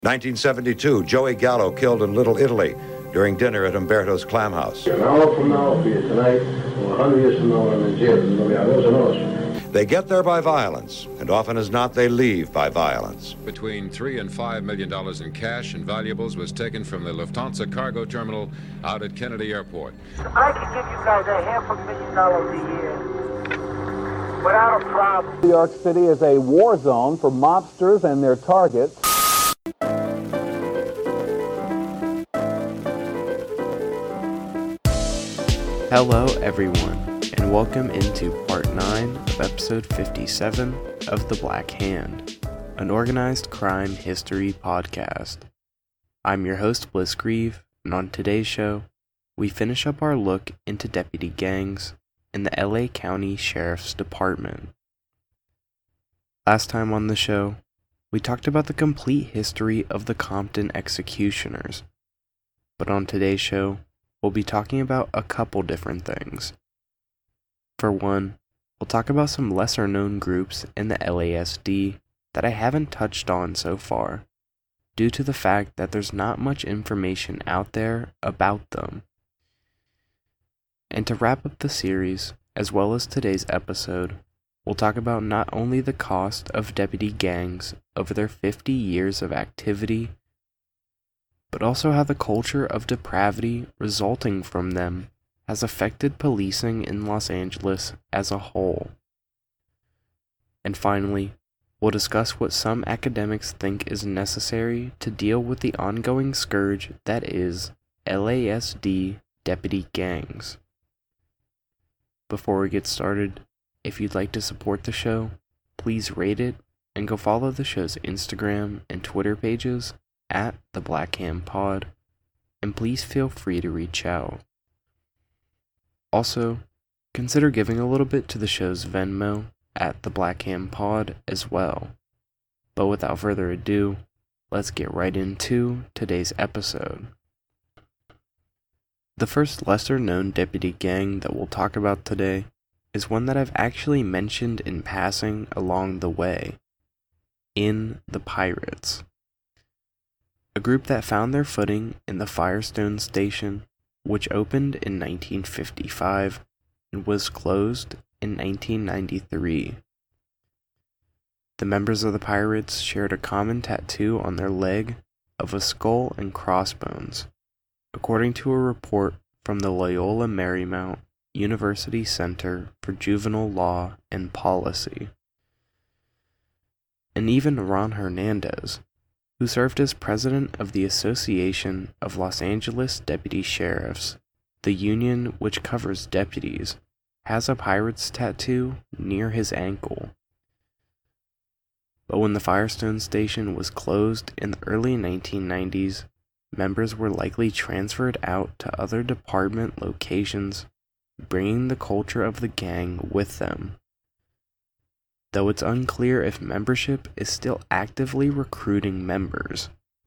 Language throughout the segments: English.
1972, Joey Gallo killed in Little Italy during dinner at Umberto's Clam House. An hour from now, be it tonight, or 100 years from now, I'm in jail. They get there by violence, and often as not, they leave by violence. Between $3 and $5 million in cash and valuables was taken from the Lufthansa cargo terminal out at Kennedy Airport. I could give you guys $500,000 a year without a problem. New York City is a war zone for mobsters and their targets. Hello everyone, and welcome into part 9 of episode 57 of The Black Hand, an organized crime history podcast. I'm your host Blitzgrieve, and on today's show, we finish up our look into deputy gangs in the LA County Sheriff's Department. Last time on the show, we talked about the complete history of the Compton executioners, but on today's show, we'll be talking about a couple different things. For one, we'll talk about some lesser-known groups in the LASD that I haven't touched on so far, due to the fact that there's not much information out there about them. And to wrap up the series, as well as today's episode, we'll talk about not only the cost of deputy gangs over their 50 years of activity, but also how the culture of depravity resulting from them has affected policing in Los Angeles as a whole. And finally, we'll discuss what some academics think is necessary to deal with the ongoing scourge that is LASD deputy gangs. Before we get started, if you'd like to support the show, please rate it and go follow the show's Instagram and Twitter pages at The Black Hand Pod, and please feel free to reach out. Also, consider giving a little bit to the show's Venmo at The Black Hand Pod as well. But without further ado, let's get right into today's episode. The first lesser-known deputy gang that we'll talk about today is one that I've actually mentioned in passing along the way, in the Pirates. A group that found their footing in the Firestone Station, which opened in 1955 and was closed in 1993. The members of the Pirates shared a common tattoo on their leg of a skull and crossbones, according to a report from the Loyola Marymount University Center for Juvenile Law and Policy. And even Ron Hernandez, who served as president of the Association of Los Angeles Deputy Sheriffs, the union which covers deputies, has a pirate's tattoo near his ankle. But when the Firestone Station was closed in the early 1990s, members were likely transferred out to other department locations, bringing the culture of the gang with them. Though it's unclear if membership is still actively recruiting members.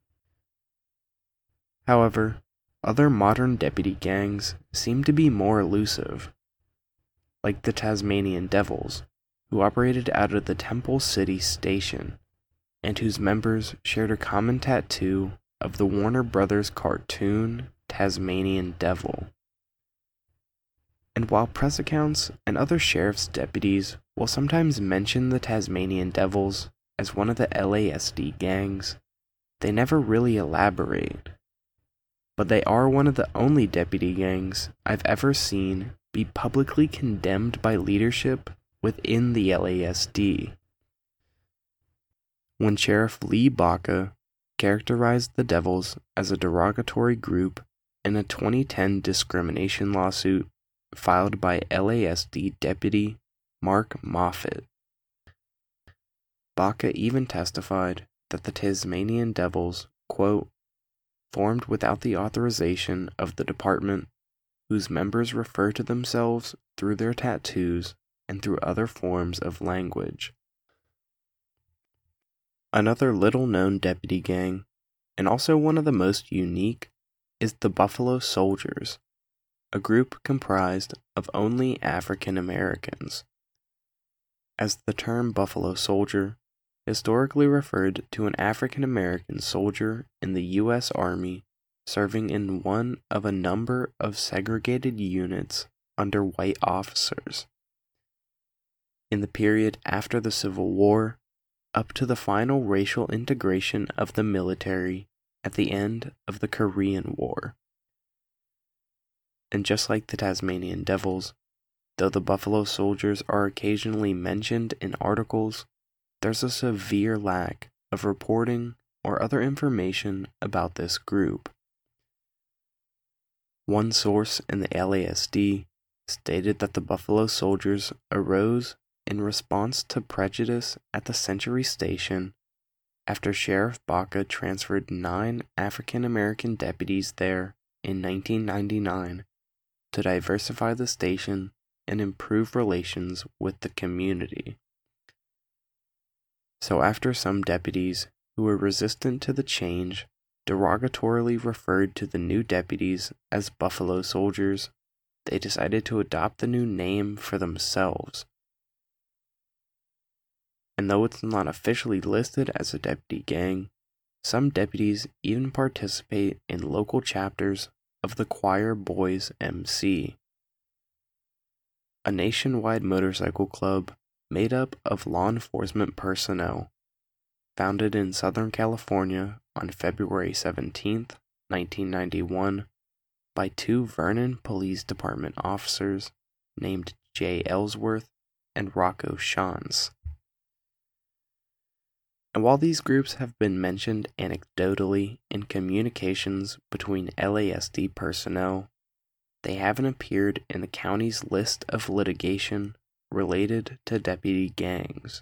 However, other modern deputy gangs seem to be more elusive, like the Tasmanian Devils, who operated out of the Temple City Station, and whose members shared a common tattoo of the Warner Brothers cartoon Tasmanian Devil. And while press accounts and other sheriff's deputies will sometimes mention the Tasmanian Devils as one of the LASD gangs, they never really elaborate. But they are one of the only deputy gangs I've ever seen be publicly condemned by leadership within the LASD. When Sheriff Lee Baca characterized the Devils as a derogatory group in a 2010 discrimination lawsuit filed by LASD deputy Mark Moffett. Baca even testified that the Tasmanian Devils, quote, formed without the authorization of the department, whose members refer to themselves through their tattoos and through other forms of language. Another little-known deputy gang, and also one of the most unique, is the Buffalo Soldiers, a group comprised of only African Americans. As the term Buffalo Soldier historically referred to an African American soldier in the U.S. Army serving in one of a number of segregated units under white officers. In the period after the Civil War, up to the final racial integration of the military at the end of the Korean War. And just like the Tasmanian Devils, though the Buffalo Soldiers are occasionally mentioned in articles, there's a severe lack of reporting or other information about this group. One source in the LASD stated that the Buffalo Soldiers arose in response to prejudice at the Century Station after Sheriff Baca transferred 9 African American deputies there in 1999 to diversify the station and improve relations with the community. So after some deputies who were resistant to the change derogatorily referred to the new deputies as Buffalo Soldiers, they decided to adopt the new name for themselves. And though it's not officially listed as a deputy gang, some deputies even participate in local chapters of the Choir Boys MC, a nationwide motorcycle club made up of law enforcement personnel, founded in Southern California on February 17, 1991, by 2 Vernon Police Department officers named Jay Ellsworth and Rocco Shantz. And while these groups have been mentioned anecdotally in communications between LASD personnel, they haven't appeared in the county's list of litigation related to deputy gangs.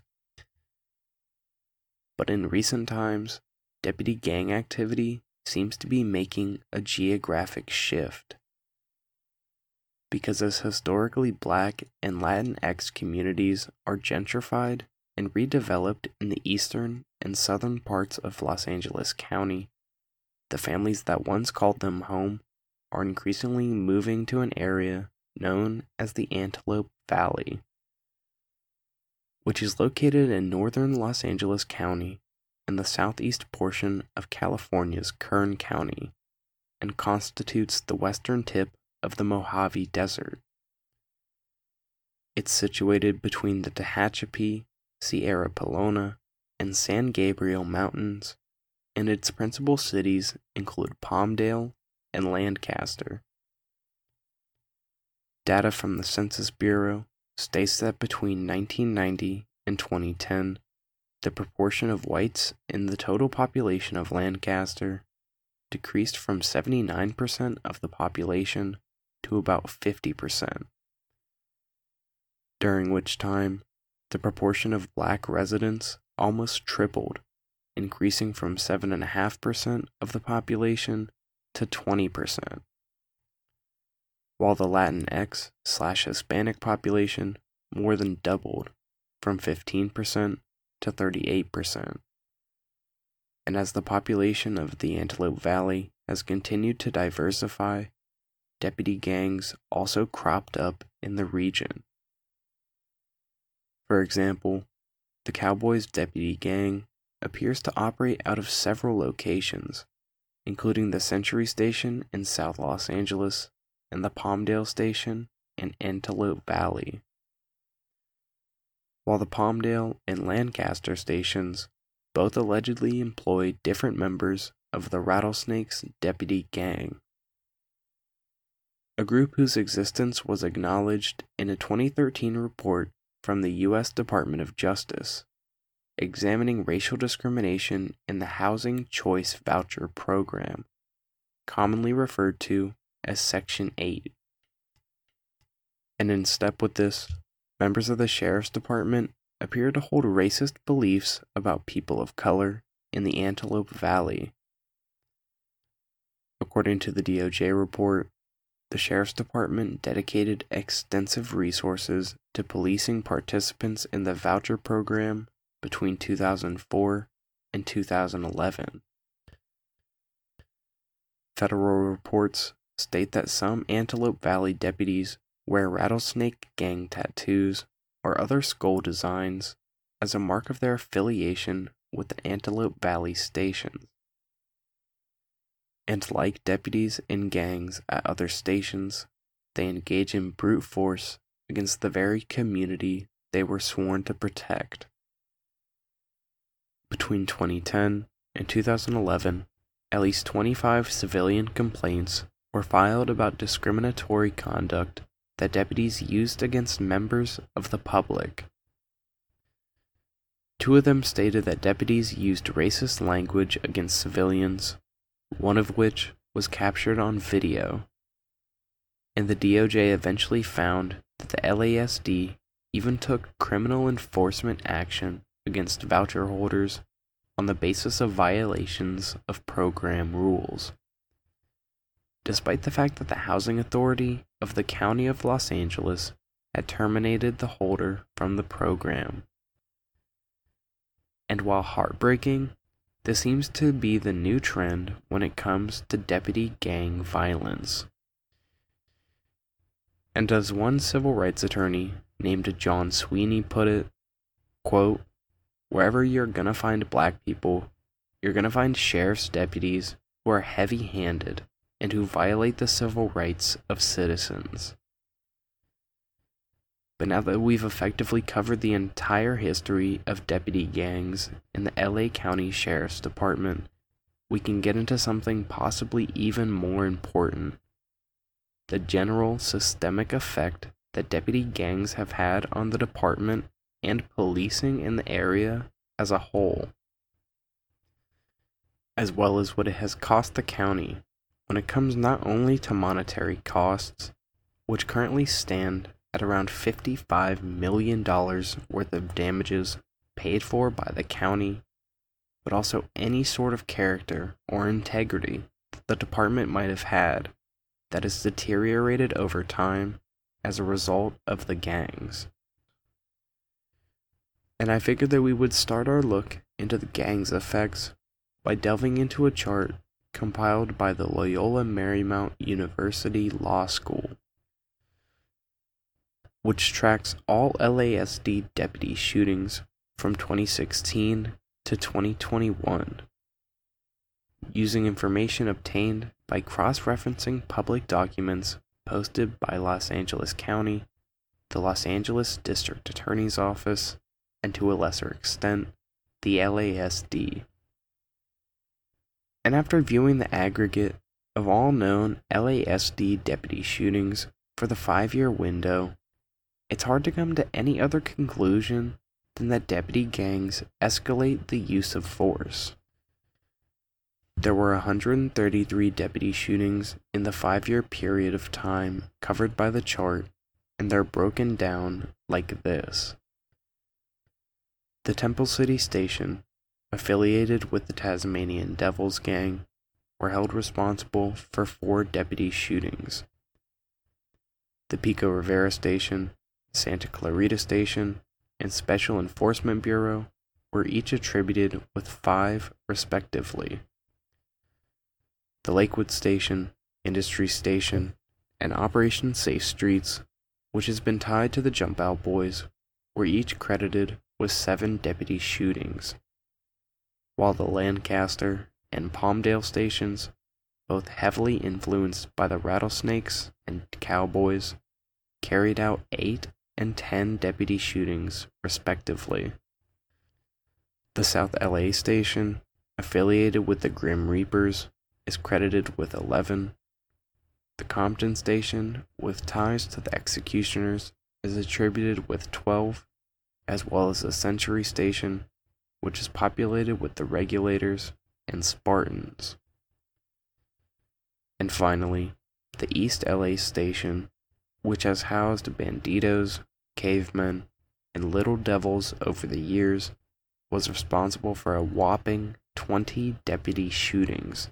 But in recent times, deputy gang activity seems to be making a geographic shift. Because as historically Black and Latinx communities are gentrified and redeveloped in the eastern and southern parts of Los Angeles County, the families that once called them home are increasingly moving to an area known as the Antelope Valley, which is located in northern Los Angeles County in the southeast portion of California's Kern County and constitutes the western tip of the Mojave Desert. It's situated between the Tehachapi, Sierra Pelona, and San Gabriel Mountains, and its principal cities include Palmdale and Lancaster. Data from the Census Bureau states that between 1990 and 2010, the proportion of whites in the total population of Lancaster decreased from 79% of the population to about 50%, during which time the proportion of Black residents almost tripled, increasing from 7.5% of the population to 20%, while the Latinx/Hispanic population more than doubled from 15% to 38%. And as the population of the Antelope Valley has continued to diversify, deputy gangs also cropped up in the region. For example, the Cowboys Deputy Gang appears to operate out of several locations, including the Century Station in South Los Angeles and the Palmdale Station in Antelope Valley. While the Palmdale and Lancaster stations both allegedly employ different members of the Rattlesnakes Deputy Gang, a group whose existence was acknowledged in a 2013 report from the U.S. Department of Justice, examining racial discrimination in the Housing Choice Voucher Program, commonly referred to as Section 8. And in step with this, members of the Sheriff's Department appear to hold racist beliefs about people of color in the Antelope Valley. According to the DOJ report, the Sheriff's Department dedicated extensive resources to policing participants in the voucher program between 2004 and 2011. Federal reports state that some Antelope Valley deputies wear rattlesnake gang tattoos or other skull designs as a mark of their affiliation with the Antelope Valley stations. And like deputies in gangs at other stations, they engage in brute force against the very community they were sworn to protect. Between 2010 and 2011, at least 25 civilian complaints were filed about discriminatory conduct that deputies used against members of the public. 2 of them stated that deputies used racist language against civilians, one of which was captured on video. And the DOJ eventually found that the LASD even took criminal enforcement action against voucher holders on the basis of violations of program rules. Despite the fact that the Housing Authority of the County of Los Angeles had terminated the holder from the program. And while heartbreaking, this seems to be the new trend when it comes to deputy gang violence. And as one civil rights attorney named John Sweeney put it, quote, "Wherever you're gonna find black people, you're gonna find sheriff's deputies who are heavy-handed and who violate the civil rights of citizens." But now that we've effectively covered the entire history of deputy gangs in the LA County Sheriff's Department, we can get into something possibly even more important: the general systemic effect that deputy gangs have had on the department and policing in the area as a whole, as well as what it has cost the county when it comes not only to monetary costs, which currently stand at around $55 million worth of damages paid for by the county, but also any sort of character or integrity that the department might have had that has deteriorated over time as a result of the gangs. And I figured that we would start our look into the gangs' effects by delving into a chart compiled by the Loyola Marymount University Law School, which tracks all LASD deputy shootings from 2016 to 2021, using information obtained by cross-referencing public documents posted by Los Angeles County, the Los Angeles District Attorney's Office, and to a lesser extent, the LASD. And after viewing the aggregate of all known LASD deputy shootings for the 5-year window, it's hard to come to any other conclusion than that deputy gangs escalate the use of force. There were 133 deputy shootings in the 5-year period of time covered by the chart, and they're broken down like this. The Temple City Station, affiliated with the Tasmanian Devils gang, were held responsible for 4 deputy shootings. The Pico Rivera Station, Santa Clarita Station, and Special Enforcement Bureau were each attributed with 5 respectively. The Lakewood Station, Industry Station, and Operation Safe Streets, which has been tied to the Jump Out Boys, were each credited with 7 deputy shootings, while the Lancaster and Palmdale stations, both heavily influenced by the Rattlesnakes and Cowboys, carried out 8 and 10 deputy shootings respectively. The South LA Station, affiliated with the Grim Reapers, is credited with 11. The Compton Station, with ties to the Executioners, is attributed with 12, as well as the Century Station, which is populated with the Regulators and Spartans. And finally, the East LA Station, which has housed Banditos, Cavemen, and Little Devils over the years, was responsible for a whopping 20 deputy shootings.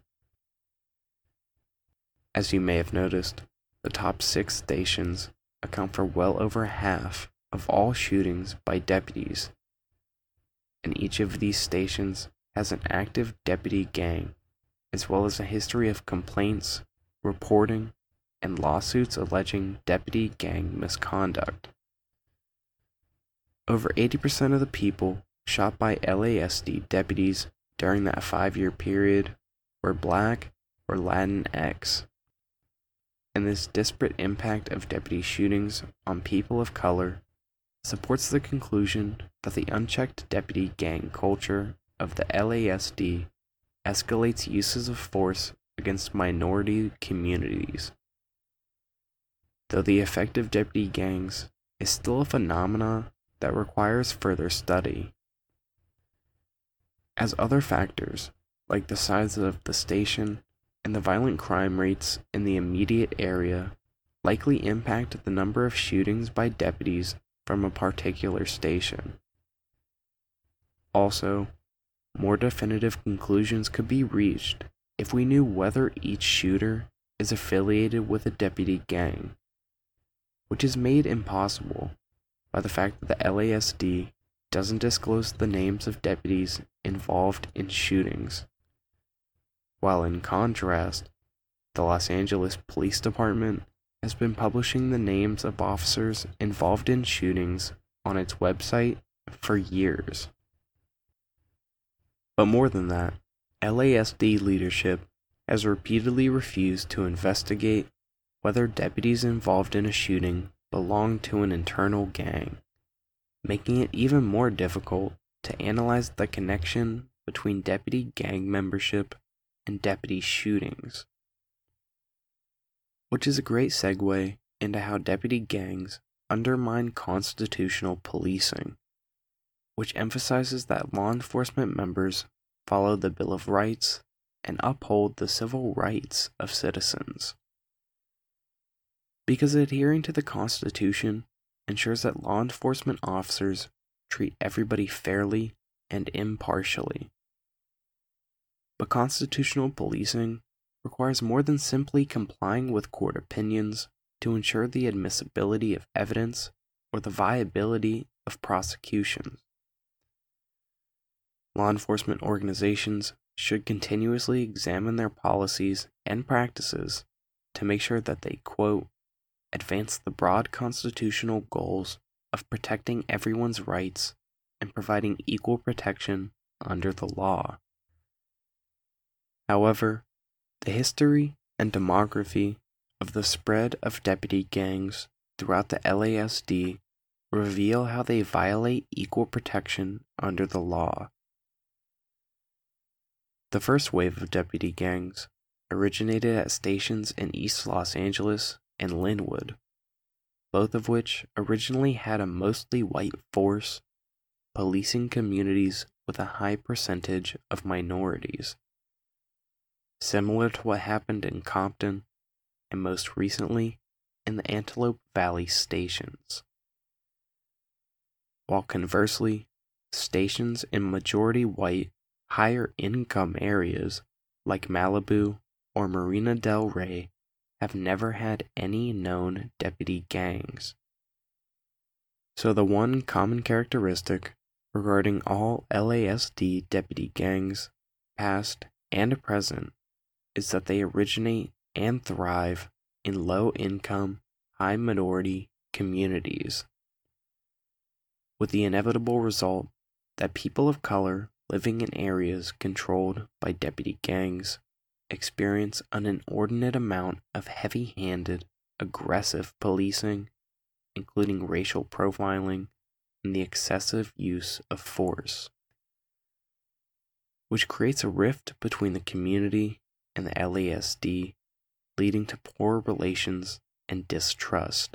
As you may have noticed, the top 6 stations account for well over half of all shootings by deputies, and each of these stations has an active deputy gang, as well as a history of complaints, reporting, and lawsuits alleging deputy gang misconduct. over 80% of the people shot by LASD deputies during that 5-year period were Black or Latinx. And this disparate impact of deputy shootings on people of color supports the conclusion that the unchecked deputy gang culture of the LASD escalates uses of force against minority communities. Though the effect of deputy gangs is still a phenomenon that requires further study, as other factors, like the size of the station and the violent crime rates in the immediate area, likely impact the number of shootings by deputies from a particular station. Also, more definitive conclusions could be reached if we knew whether each shooter is affiliated with a deputy gang, which is made impossible by the fact that the LASD doesn't disclose the names of deputies involved in shootings, while in contrast, the Los Angeles Police Department has been publishing the names of officers involved in shootings on its website for years. But more than that, LASD leadership has repeatedly refused to investigate whether deputies involved in a shooting belong to an internal gang, making it even more difficult to analyze the connection between deputy gang membership and deputy shootings. Which is a great segue into how deputy gangs undermine constitutional policing, which emphasizes that law enforcement members follow the Bill of Rights and uphold the civil rights of citizens. Because adhering to the Constitution ensures that law enforcement officers treat everybody fairly and impartially. But constitutional policing requires more than simply complying with court opinions to ensure the admissibility of evidence or the viability of prosecutions. Law enforcement organizations should continuously examine their policies and practices to make sure that they, quote, advance the broad constitutional goals of protecting everyone's rights and providing equal protection under the law. However, the history and demography of the spread of deputy gangs throughout the LASD reveal how they violate equal protection under the law. The first wave of deputy gangs originated at stations in East Los Angeles and Linwood, both of which originally had a mostly white force, policing communities with a high percentage of minorities. Similar to what happened in Compton, and most recently in the Antelope Valley stations. While conversely, stations in majority white, higher income areas like Malibu or Marina del Rey have never had any known deputy gangs. So the one common characteristic regarding all LASD deputy gangs, past and present, is that they originate and thrive in low-income, high-minority communities, with the inevitable result that people of color living in areas controlled by deputy gangs experience an inordinate amount of heavy-handed, aggressive policing, including racial profiling and the excessive use of force, which creates a rift between the community and the LASD, leading to poor relations and distrust.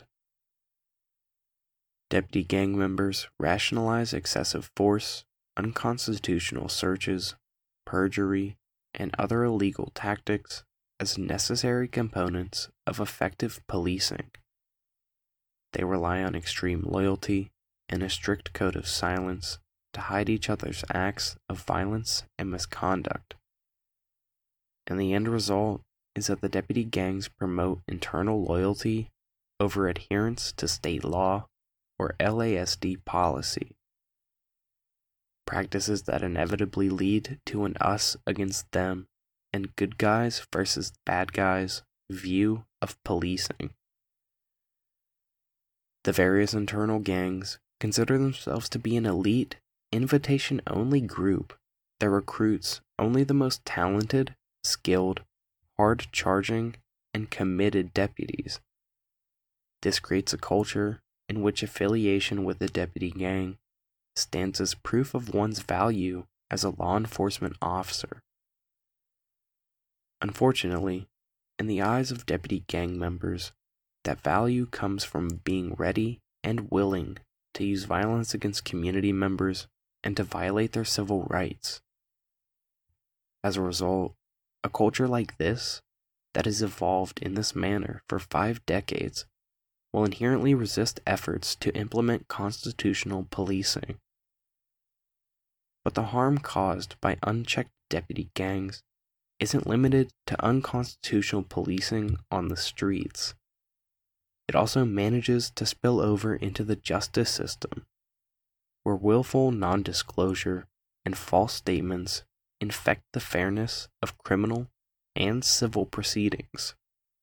Deputy gang members rationalize excessive force, unconstitutional searches, perjury, and other illegal tactics as necessary components of effective policing. They rely on extreme loyalty and a strict code of silence to hide each other's acts of violence and misconduct. And the end result is that the deputy gangs promote internal loyalty over adherence to state law or LASD policy. Practices that inevitably lead to an us against them and good guys versus bad guys view of policing. The various internal gangs consider themselves to be an elite, invitation-only group that recruits only the most talented, skilled, hard-charging, and committed deputies. This creates a culture in which affiliation with the deputy gang stands as proof of one's value as a law enforcement officer. Unfortunately, in the eyes of deputy gang members, that value comes from being ready and willing to use violence against community members and to violate their civil rights. As a result, a culture like this, that has evolved in this manner for 5 decades, will inherently resist efforts to implement constitutional policing. But the harm caused by unchecked deputy gangs isn't limited to unconstitutional policing on the streets. It also manages to spill over into the justice system, where willful non-disclosure and false statements infect the fairness of criminal and civil proceedings.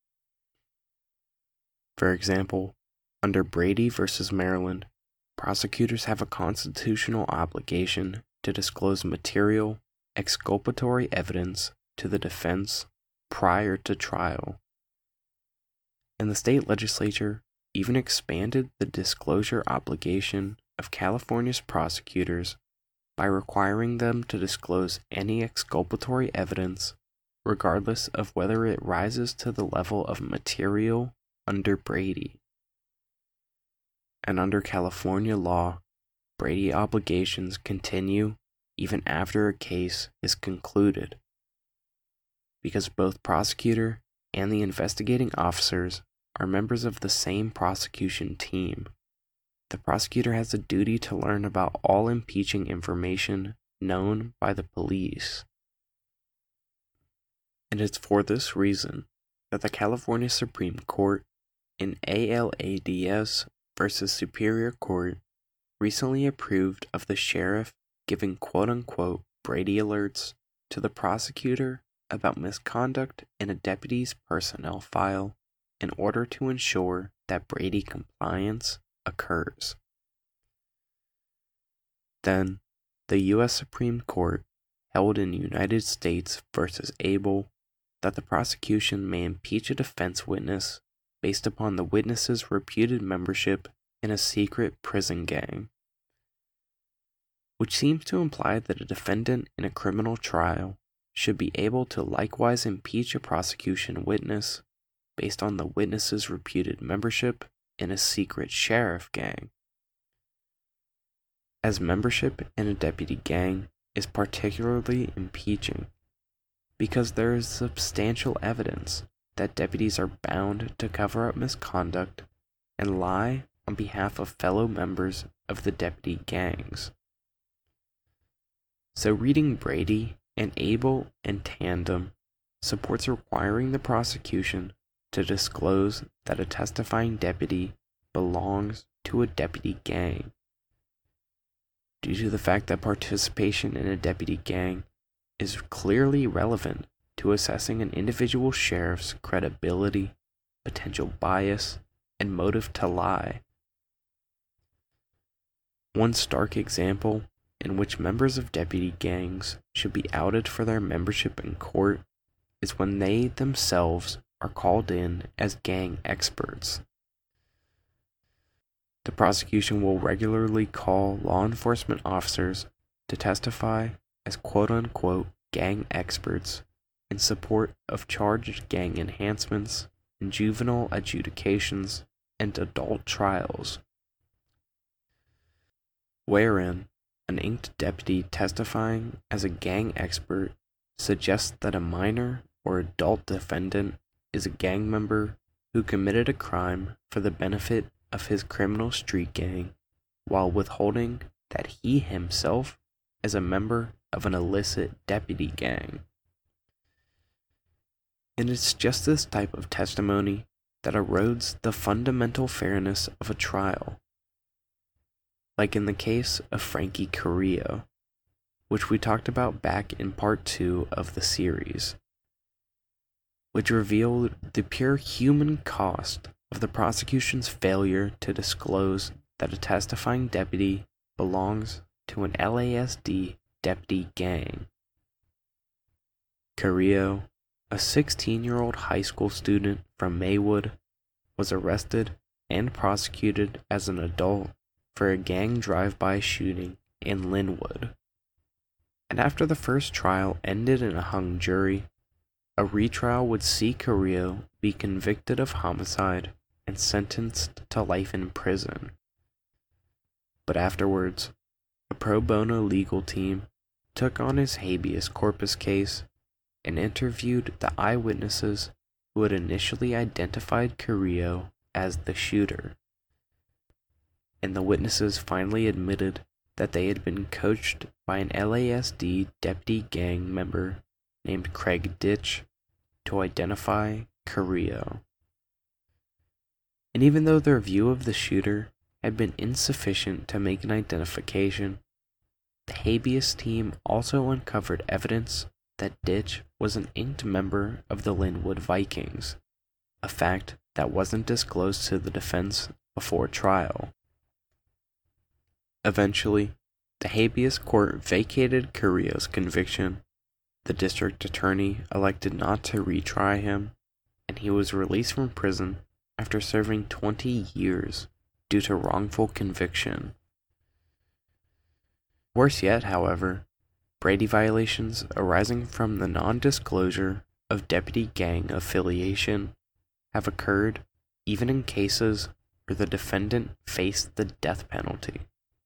For example, under Brady v. Maryland, prosecutors have a constitutional obligation to disclose material, exculpatory evidence to the defense prior to trial. And the state legislature even expanded the disclosure obligation of California's prosecutors by requiring them to disclose any exculpatory evidence, regardless of whether it rises to the level of material under Brady. And under California law, Brady obligations continue even after a case is concluded, because both prosecutor and the investigating officers are members of the same prosecution team. The prosecutor has a duty to learn about all impeaching information known by the police. And it's for this reason that the California Supreme Court in ALADS v. Superior Court recently approved of the sheriff giving quote-unquote Brady alerts to the prosecutor about misconduct in a deputy's personnel file in order to ensure that Brady compliance occurs. Then, the U.S. Supreme Court held in United States v. Abel that the prosecution may impeach a defense witness based upon the witness's reputed membership in a secret prison gang, which seems to imply that a defendant in a criminal trial should be able to likewise impeach a prosecution witness based on the witness's reputed membership in a secret sheriff gang. As membership in a deputy gang is particularly impeaching because there is substantial evidence that deputies are bound to cover up misconduct and lie on behalf of fellow members of the deputy gangs. So reading Brady and Abel in tandem supports requiring the prosecution to disclose that a testifying deputy belongs to a deputy gang, due to the fact that participation in a deputy gang is clearly relevant to assessing an individual sheriff's credibility, potential bias, and motive to lie. One stark example in which members of deputy gangs should be outed for their membership in court is when they themselves are called in as gang experts. The prosecution will regularly call law enforcement officers to testify as quote-unquote gang experts in support of charged gang enhancements in juvenile adjudications and adult trials, wherein an inked deputy testifying as a gang expert suggests that a minor or adult defendant is a gang member who committed a crime for the benefit of his criminal street gang while withholding that he himself is a member of an illicit deputy gang. And it's just this type of testimony that erodes the fundamental fairness of a trial, like in the case of Frankie Carrillo, which we talked about back in part 2 of the series, which revealed the pure human cost of the prosecution's failure to disclose that a testifying deputy belongs to an LASD deputy gang. Carrillo, a 16-year-old high school student from Maywood, was arrested and prosecuted as an adult for a gang drive-by shooting in Linwood. And after the first trial ended in a hung jury, a retrial would see Carrillo be convicted of homicide and sentenced to life in prison. But afterwards, a pro bono legal team took on his habeas corpus case and interviewed the eyewitnesses who had initially identified Carrillo as the shooter. And the witnesses finally admitted that they had been coached by an LASD deputy gang member named Craig Ditch to identify Carrillo. And even though their view of the shooter had been insufficient to make an identification, the habeas team also uncovered evidence that Ditch was an inked member of the Linwood Vikings, a fact that wasn't disclosed to the defense before trial. Eventually, the habeas court vacated Carrillo's conviction, the district attorney elected not to retry him, and he was released from prison after serving 20 years due to wrongful conviction. Worse yet, however, Brady violations arising from the non-disclosure of deputy gang affiliation have occurred even in cases where the defendant faced the death penalty.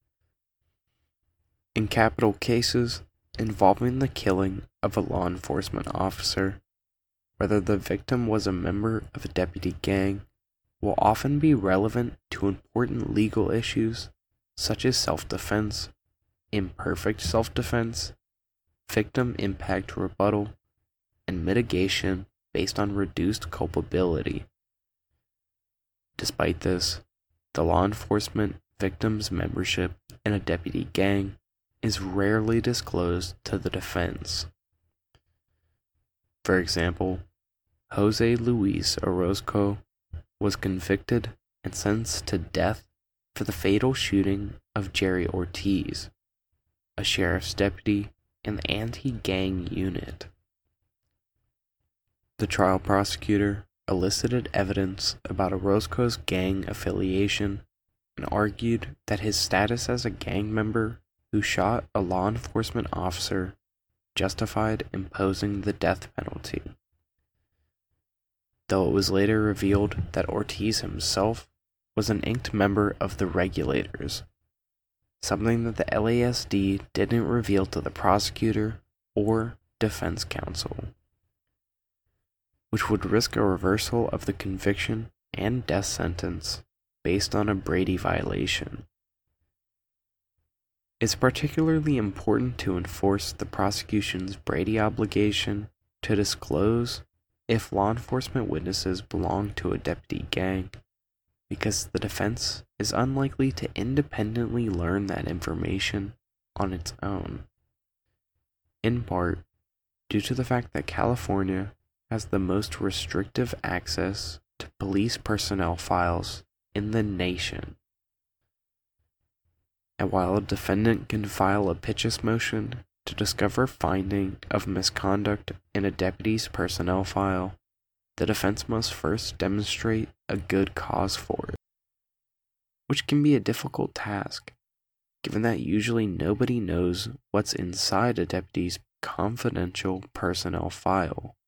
In capital cases involving the killing of a law enforcement officer, whether the victim was a member of a deputy gang will often be relevant to important legal issues such as self-defense, imperfect self-defense, victim impact rebuttal, and mitigation based on reduced culpability. Despite this, the law enforcement victim's membership in a deputy gang is rarely disclosed to the defense. For example, Jose Luis Orozco was convicted and sentenced to death for the fatal shooting of Jerry Ortiz, a sheriff's deputy in the anti-gang unit. The trial prosecutor elicited evidence about Orozco's gang affiliation and argued that his status as a gang member who shot a law enforcement officer justified imposing the death penalty. Though it was later revealed that Ortiz himself was an inked member of the Regulators, something that the LASD didn't reveal to the prosecutor or defense counsel, which would risk a reversal of the conviction and death sentence based on a Brady violation. It's particularly important to enforce the prosecution's Brady obligation to disclose if law enforcement witnesses belong to a deputy gang, because the defense is unlikely to independently learn that information on its own, in part due to the fact that California has the most restrictive access to police personnel files in the nation. And while a defendant can file a Pitchess motion to discover finding of misconduct in a deputy's personnel file, the defense must first demonstrate a good cause for it, which can be a difficult task, given that usually nobody knows what's inside a deputy's confidential personnel file.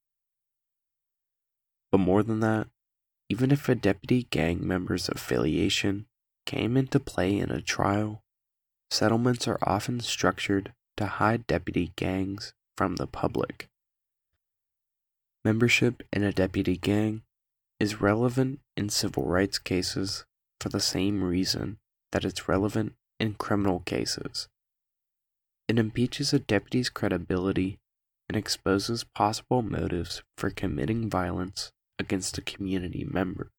But more than that, even if a deputy gang member's affiliation came into play in a trial, settlements are often structured to hide deputy gangs from the public. Membership in a deputy gang is relevant in civil rights cases for the same reason that it's relevant in criminal cases. It impeaches a deputy's credibility and exposes possible motives for committing violence against a community member.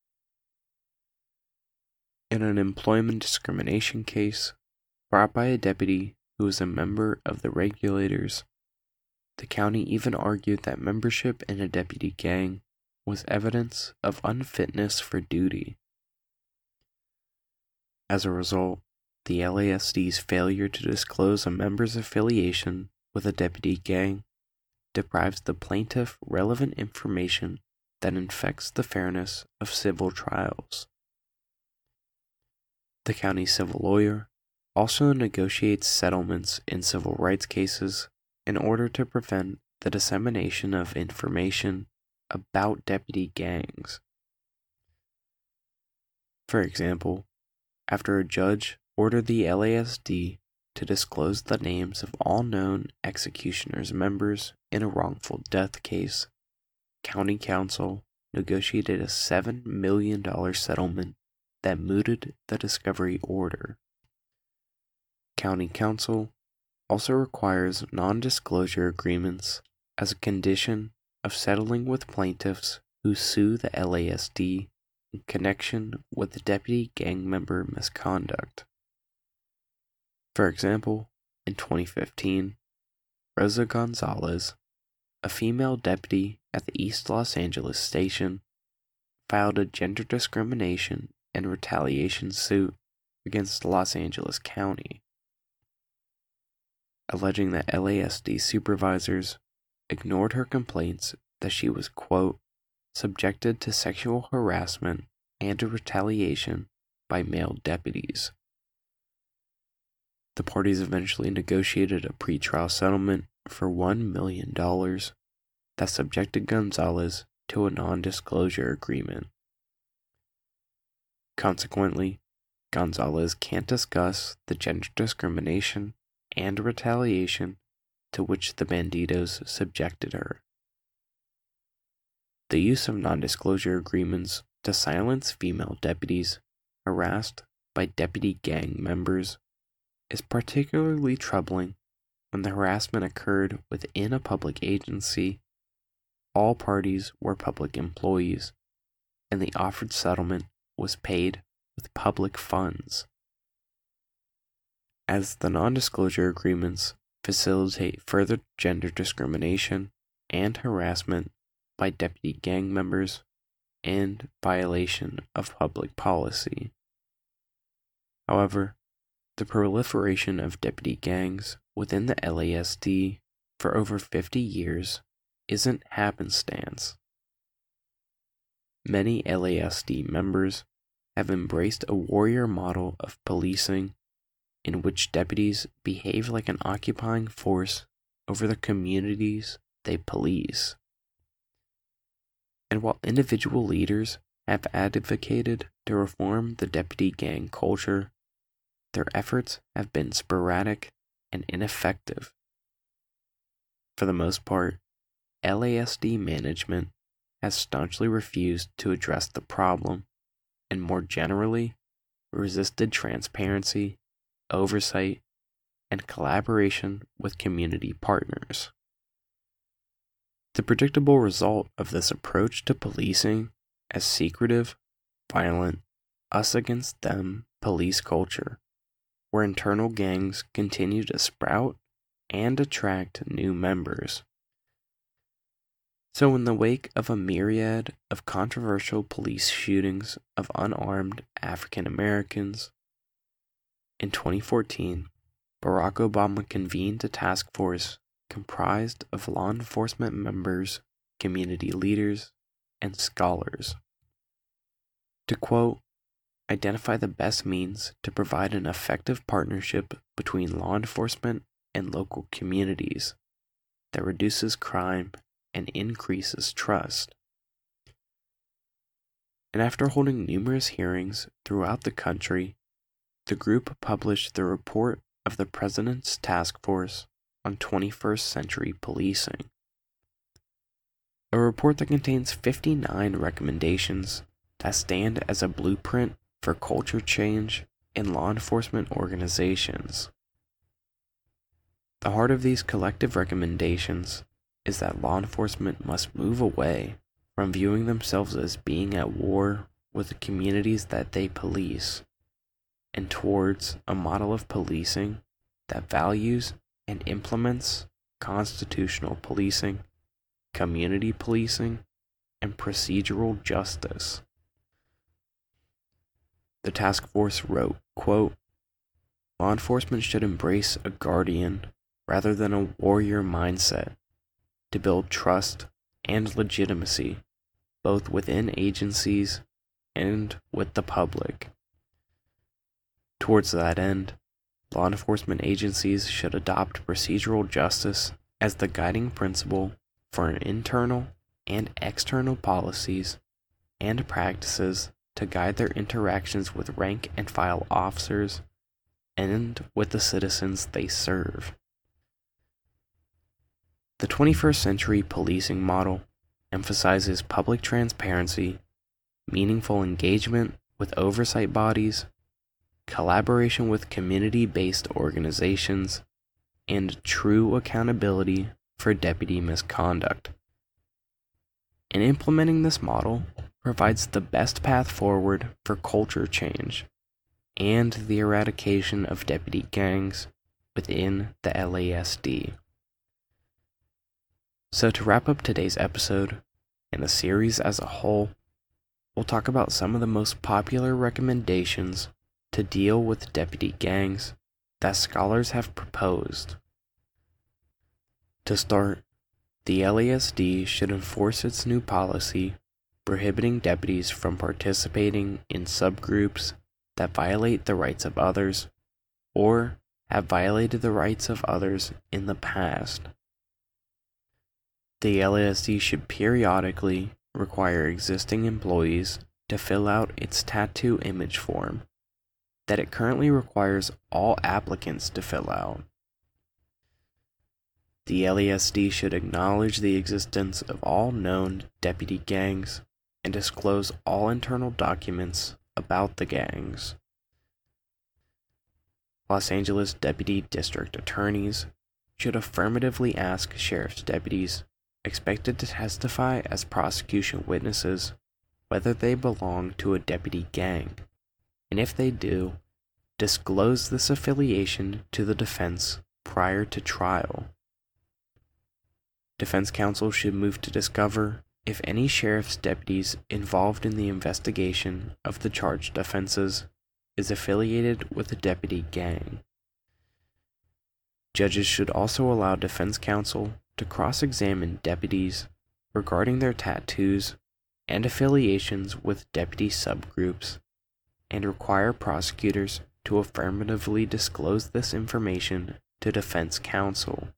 In an employment discrimination case brought by a deputy who was a member of the Regulators, the county even argued that membership in a deputy gang was evidence of unfitness for duty. As a result, the LASD's failure to disclose a member's affiliation with a deputy gang deprives the plaintiff relevant information that infects the fairness of civil trials. The county civil lawyer also negotiates settlements in civil rights cases in order to prevent the dissemination of information about deputy gangs. For example, after a judge ordered the LASD to disclose the names of all known executioner's members in a wrongful death case, County Council negotiated a $7 million settlement that mooted the discovery order. County Council also requires non-disclosure agreements as a condition of settling with plaintiffs who sue the LASD in connection with the deputy gang member misconduct. For example, in 2015, Rosa Gonzalez, a female deputy at the East Los Angeles station, filed a gender discrimination and retaliation suit against Los Angeles County, alleging that LASD supervisors ignored her complaints that she was, quote, subjected to sexual harassment and retaliation by male deputies. The parties eventually negotiated a pretrial settlement for $1 million that subjected Gonzalez to a non-disclosure agreement. Consequently, Gonzalez can't discuss the gender discrimination and retaliation to which the banditos subjected her. The use of non-disclosure agreements to silence female deputies harassed by deputy gang members is particularly troubling when the harassment occurred within a public agency, all parties were public employees, and the offered settlement was paid with public funds. As the non-disclosure agreements facilitate further gender discrimination and harassment by deputy gang members and violation of public policy. However, the proliferation of deputy gangs within the LASD for over 50 years isn't happenstance. Many LASD members have embraced a warrior model of policing in which deputies behave like an occupying force over the communities they police. And while individual leaders have advocated to reform the deputy gang culture, their efforts have been sporadic and ineffective. For the most part, LASD management has staunchly refused to address the problem and more generally resisted transparency, oversight, and collaboration with community partners. The predictable result of this approach to policing as secretive, violent, us against them police culture, where internal gangs continue to sprout and attract new members. So in the wake of a myriad of controversial police shootings of unarmed African Americans, in 2014, Barack Obama convened a task force comprised of law enforcement members, community leaders, and scholars to, quote, identify the best means to provide an effective partnership between law enforcement and local communities that reduces crime and increases trust. And after holding numerous hearings throughout the country, the group published the report of the President's Task Force on 21st Century Policing, a report that contains 59 recommendations that stand as a blueprint for culture change in law enforcement organizations. The heart of these collective recommendations is that law enforcement must move away from viewing themselves as being at war with the communities that they police, and towards a model of policing that values and implements constitutional policing, community policing, and procedural justice. the task force wrote, quote, "Law enforcement should embrace a guardian rather than a warrior mindset to build trust and legitimacy both within agencies and with the public. Towards that end, law enforcement agencies should adopt procedural justice as the guiding principle for internal and external policies and practices to guide their interactions with rank and file officers and with the citizens they serve." The 21st century policing model emphasizes public transparency, meaningful engagement with oversight bodies, collaboration with community-based organizations, and true accountability for deputy misconduct. And implementing this model provides the best path forward for culture change and the eradication of deputy gangs within the LASD. So to wrap up today's episode, and the series as a whole, we'll talk about some of the most popular recommendations to deal with deputy gangs that scholars have proposed. To start, the LASD should enforce its new policy prohibiting deputies from participating in subgroups that violate the rights of others or have violated the rights of others in the past. The LASD should periodically require existing employees to fill out its tattoo image form that it currently requires all applicants to fill out. The LASD should acknowledge the existence of all known deputy gangs and disclose all internal documents about the gangs. Los Angeles deputy district attorneys should affirmatively ask sheriff's deputies expected to testify as prosecution witnesses whether they belong to a deputy gang, and if they do, disclose this affiliation to the defense prior to trial. Defense counsel should move to discover if any sheriff's deputies involved in the investigation of the charged offenses is affiliated with a deputy gang. Judges should also allow defense counsel to cross-examine deputies regarding their tattoos and affiliations with deputy subgroups, and require prosecutors to affirmatively disclose this information to defense counsel.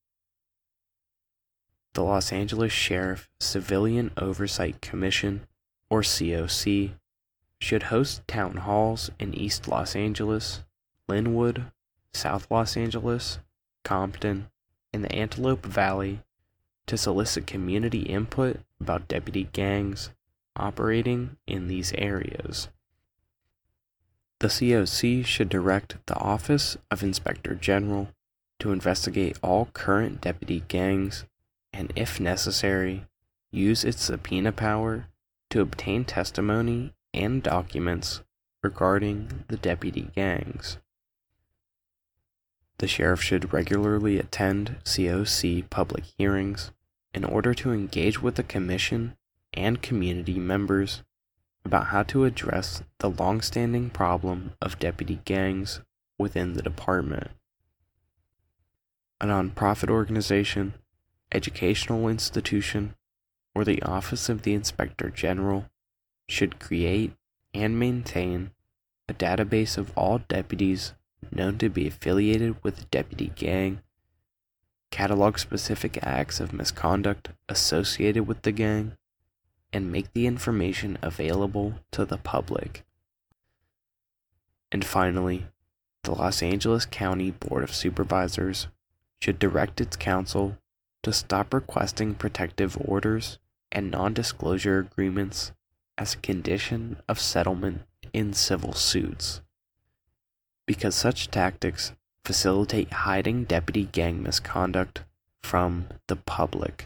The Los Angeles Sheriff Civilian Oversight Commission, or COC, should host town halls in East Los Angeles, Linwood, South Los Angeles, Compton, and the Antelope Valley to solicit community input about deputy gangs operating in these areas. The COC should direct the Office of Inspector General to investigate all current deputy gangs and, if necessary, use its subpoena power to obtain testimony and documents regarding the deputy gangs. The sheriff should regularly attend COC public hearings in order to engage with the commission and community members about how to address the long-standing problem of deputy gangs within the department. A nonprofit organization, educational institution, or the Office of the Inspector General should create and maintain a database of all deputies known to be affiliated with a deputy gang, catalog specific acts of misconduct associated with the gang, and make the information available to the public. And finally, the Los Angeles County Board of Supervisors should direct its counsel to stop requesting protective orders and non-disclosure agreements as a condition of settlement in civil suits, because such tactics facilitate hiding deputy gang misconduct from the public.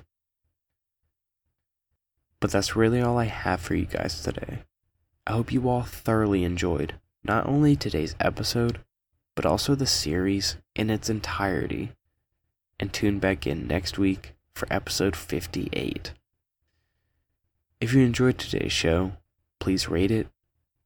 But that's really all I have for you guys today. I hope you all thoroughly enjoyed not only today's episode, but also the series in its entirety, and tune back in next week for episode 58. If you enjoyed today's show, please rate it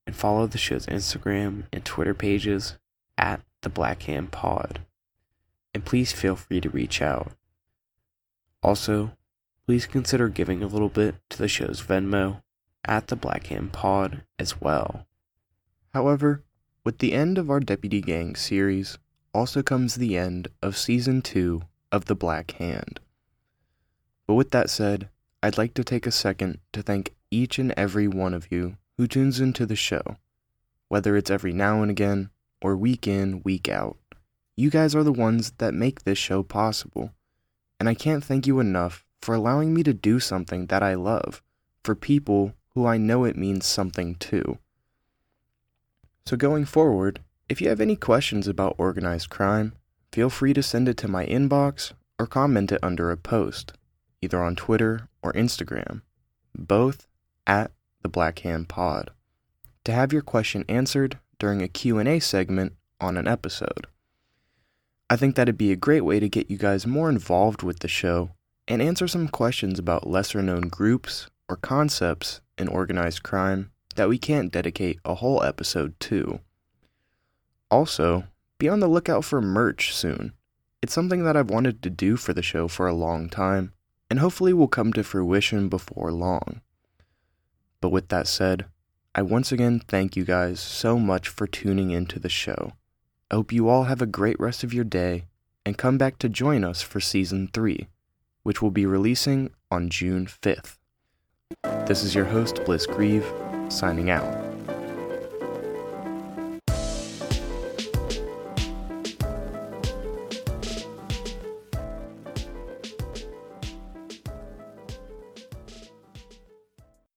and follow the show's Instagram and Twitter pages at The Black Hand Pod. And please feel free to reach out. Also, please consider giving a little bit to the show's Venmo at The Black Hand Pod as well. However, with the end of our Deputy Gang series also comes the end of Season 2 of The Black Hand. But with that said, I'd like to take a second to thank each and every one of you who tunes into the show, whether it's every now and again or week in, week out. You guys are the ones that make this show possible, and I can't thank you enough for allowing me to do something that I love for people who I know it means something to. So going forward, if you have any questions about organized crime, feel free to send it to my inbox or comment it under a post, either on Twitter or Instagram, both at The Black Hand Pod, to have your question answered during a Q&A segment on an episode. I think that'd be a great way to get you guys more involved with the show and answer some questions about lesser-known groups or concepts in organized crime that we can't dedicate a whole episode to. Also, be on the lookout for merch soon. It's something that I've wanted to do for the show for a long time, and hopefully will come to fruition before long. But with that said, I once again thank you guys so much for tuning into the show. I hope you all have a great rest of your day, and come back to join us for Season 3, which will be releasing on June 5th. This is your host, Bliss Grieve, signing out.